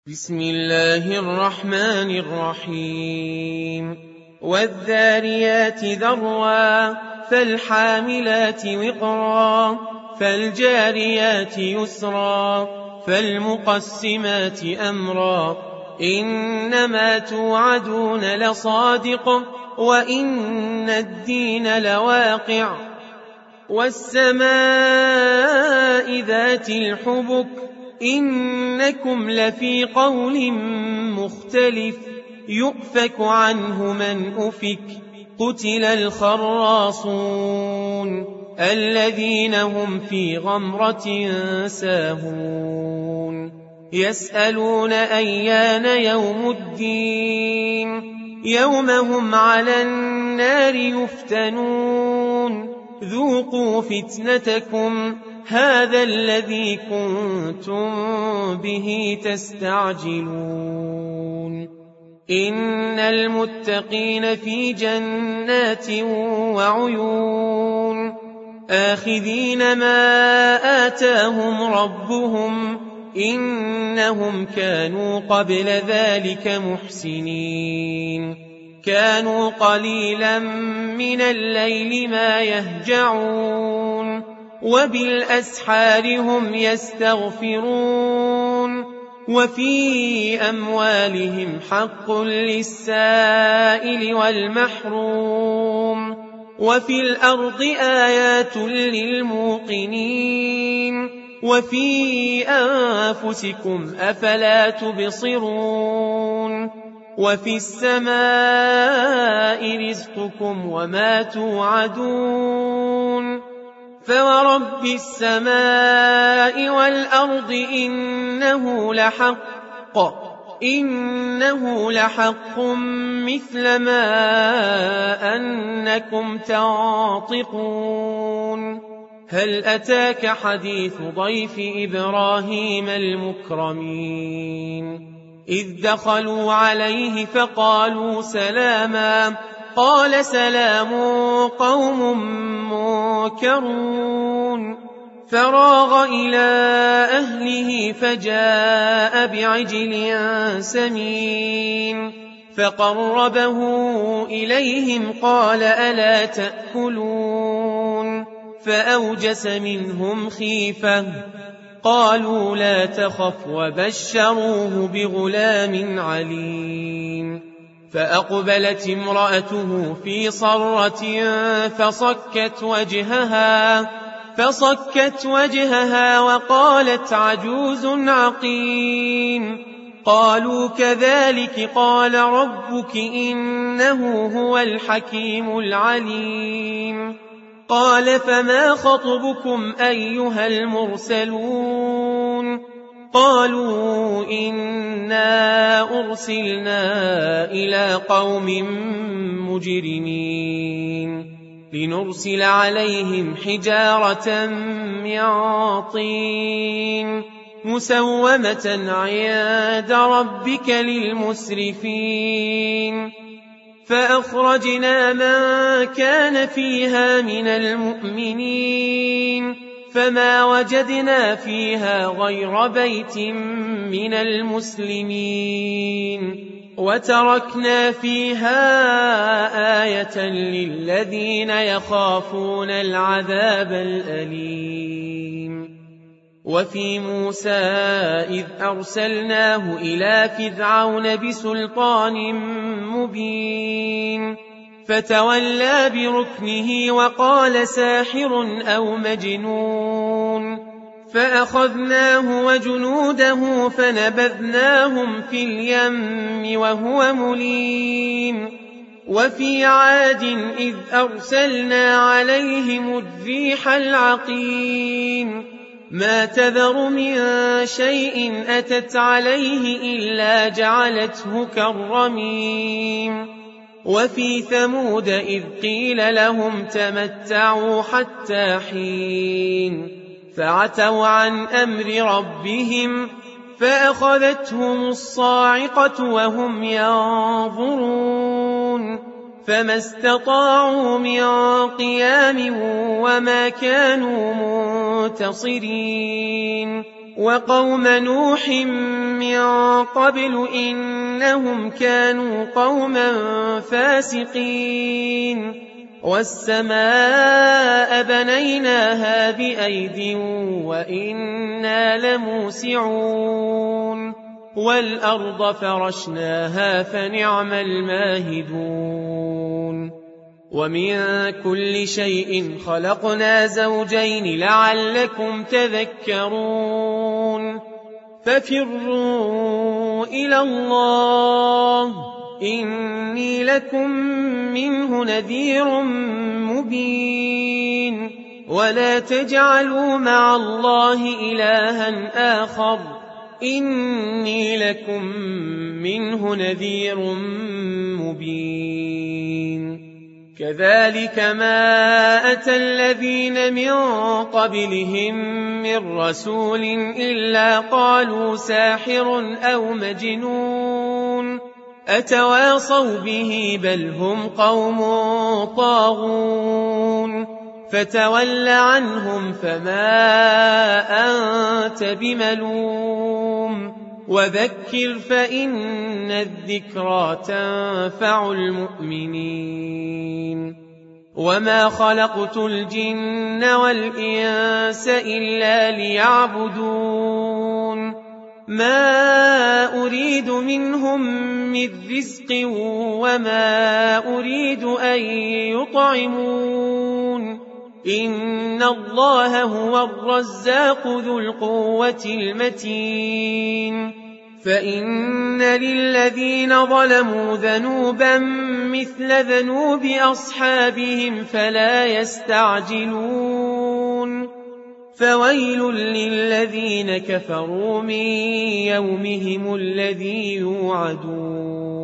بسم الله الرحمن الرحيم والذاريات ذروا فالحاملات وقرا فالجاريات يسرا فالمقسمات أمرا إنما توعدون لصادق وإن الدين لواقع والسماء ذات الحبك إنكم لفي قول مختلف يؤفك عنه من أفك قتل الخراصون الذين هم في غمرة ساهون يسألون أيان يوم الدين يوم هم على النار يفتنون ذوقوا فتنتكم هذا الذي كنتم به تستعجلون إن المتقين في جنات وعيون آخذين ما آتاهم ربهم إنهم كانوا قبل ذلك محسنين كانوا قليلا من الليل ما يهجعون وبالأسحار هم يستغفرون وفي أموالهم حق للسائل والمحروم وفي الأرض آيات للموقنين وفي أنفسكم أفلا تبصرون وفي السماء رزقكم وما توعدون فورب السماء والأرض إنه لحق مثل ما أنكم تنطقون هل أتاك حديث ضيف إبراهيم المكرمين إذ دخلوا عليه فقالوا سلاما قال سلام قوم منكرون فراغ إلى أهله فجاء بعجل سمين فقربه إليهم قال ألا تأكلون فأوجس منهم خيفة قالوا لا تخف وبشروه بغلام عليم فأقبلت امرأته في صرة فصكت وجهها وقالت عجوز عقيم قالوا كذلك قال ربك إنه هو الحكيم العليم قال فما خطبكم أيها المرسلون قالوا إنا أرسلنا إلى قوم مجرمين لنرسل عليهم حجارة من طين مسومة عند ربك للمسرفين فأخرجنا من كان فيها من المؤمنين فما وجدنا فيها غير بيت من المسلمين وتركنا فيها آية للذين يخافون العذاب الأليم وفي موسى إذ أرسلناه إلى فرعون بسلطان مبين فتولى بركنه وقال ساحر أو مجنون فأخذناه وجنوده فنبذناهم في اليم وهو مليم وفي عاد إذ أرسلنا عليهم الريح العقيم ما تذر من شيء أتت عليه إلا جعلته كالرميم وفي ثمود إذ قيل لهم تمتعوا حتى حين فعتوا عن أمر ربهم فأخذتهم الصاعقة وهم ينظرون فما استطاعوا من قيام وما كانوا منتصرين وقوم نوح من قبل إنهم كانوا قوما فاسقين والسماء بنيناها بأيد وإنا لموسعون والأرض فرشناها فنعم الماهدون ومن كل شيء خلقنا زوجين لعلكم تذكرون ففروا إلى الله إني لكم منه نذير مبين ولا تجعلوا مع الله إلها آخر إني لكم منه نذير مبين كذلك ما أتى الذين من قبلهم من رسول إلا قالوا ساحر أو مجنون أتواصوا به بل هم قوم طاغون فتول عنهم فما أنت بملوم وذكر فإن الذكرى تنفع المؤمنين وما خلقت الجن والإنس إلا ليعبدون ما أريد منهم من رزق وما أريد أن يطعمون إن الله هو الرزاق ذو القوة المتين فإن للذين ظلموا ذنوبا مثل ذنوب أصحابهم فلا يستعجلون فويل للذين كفروا من يومهم الذي يوعدون